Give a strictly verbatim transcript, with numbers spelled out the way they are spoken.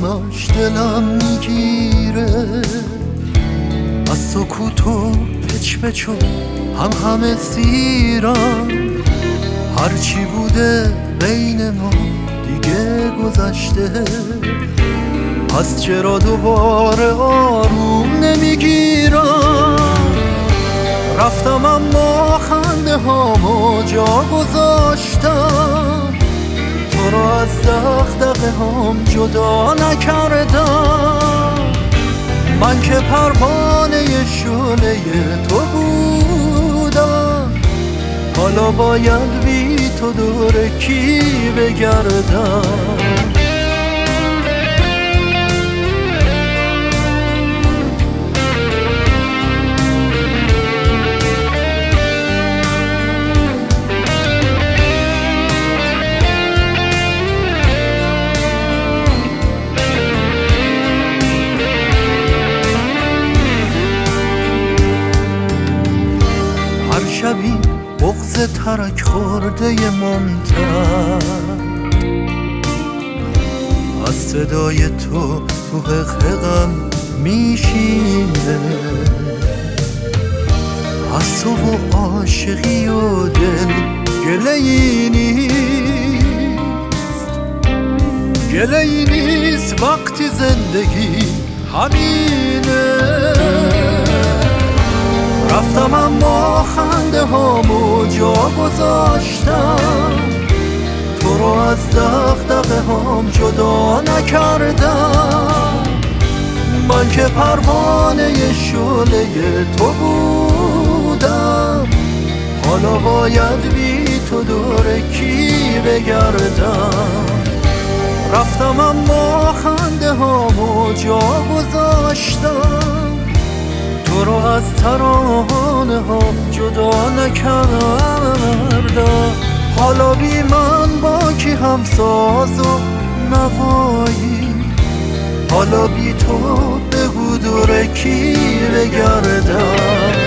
همش دلم میگیره، از سکوت و پچ پچ و هم همه سیرم، هرچی بوده بین ما دیگه گذشته، پس چرا دوباره آروم نمیگیرم؟ رفتم اما خنده هامو جا گذاشتم، تو رو از دغدغه هام جدا نکردم. من که پروانه شعله تو بودم، حالا باید بی تو دور کی بگردم؟ شبی بغض ترک خورده ممتد، از صدای تو تو حقم میشینه، از تو و عاشقی و دل گله‌ای نیست، گله‌ای نیست وقتی زندگی همینه. رفتم اما خنده هامو جا گذاشتم، تو رو از دغدغه هام جدا نکردم. من که پروانه شعله تو بودم، حالا باید بی تو دور کی بگردم؟ رفتم اما خنده هامو جا گذاشتم، تو رو از ترانه ها جدا نکردم. حالا بی من با کی هم ساز و نوایی، حالا بی تو بگو دور کی بگردم؟